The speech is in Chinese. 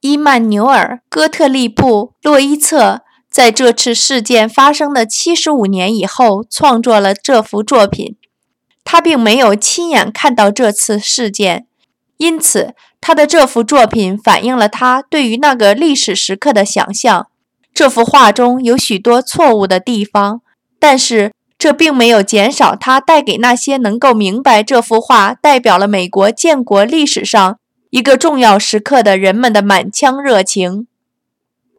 伊曼纽尔·哥特利布·洛伊策在这次事件发生的75年以后创作了这幅作品。他并没有亲眼看到这次事件，因此他的这幅作品反映了他对于那个历史时刻的想象。这幅画中有许多错误的地方，但是这并没有减少他带给那些能够明白这幅画代表了美国建国历史上一个重要时刻的人们的满腔热情。